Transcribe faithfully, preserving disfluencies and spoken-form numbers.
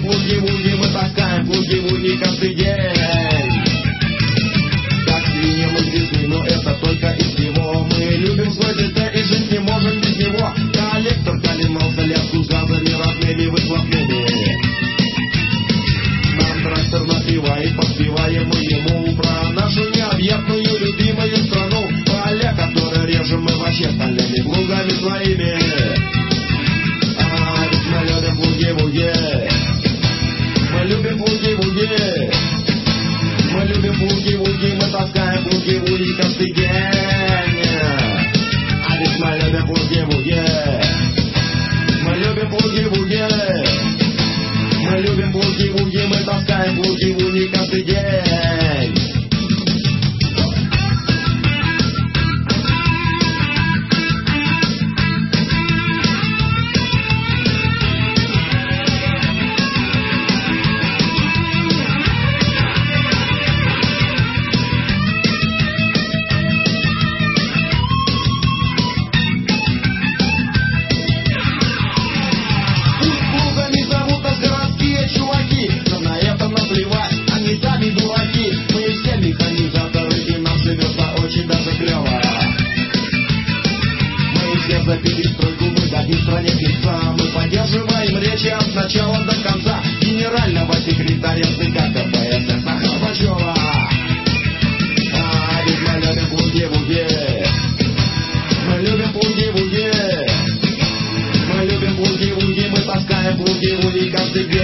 буги-буги, мы таскаем буги-буги каждый день. Как свиньи мы грязны, но это только из всего. Мы любим свой ДТ и жить не можем без него. Коллектор колемался леску газами родными выхлопными. Нам трактор напевает, подпеваем мы ему про нашу необъятную любимую страну. Поля, которые режем мы вообще стальными плугами своими. А ведь мы любим буги-буги. Мы любим буги-буги. Мы любим буги-буги, мы таскаем буги-буги каждый день. А ведь мы любим буги-буги. Мы любим буги-буги. Мы любим буги-буги, мы таскаем буги-буги каждый день. За перестройку мы дадим стране певца. Мы поддерживаем речи от начала до конца генерального секретаря ЦК КПСС Горбачева. А ведь мы любим буги-буги. Мы любим буги-буги. Мы любим буги-буги. Мы таскаем буги-буги каждый день.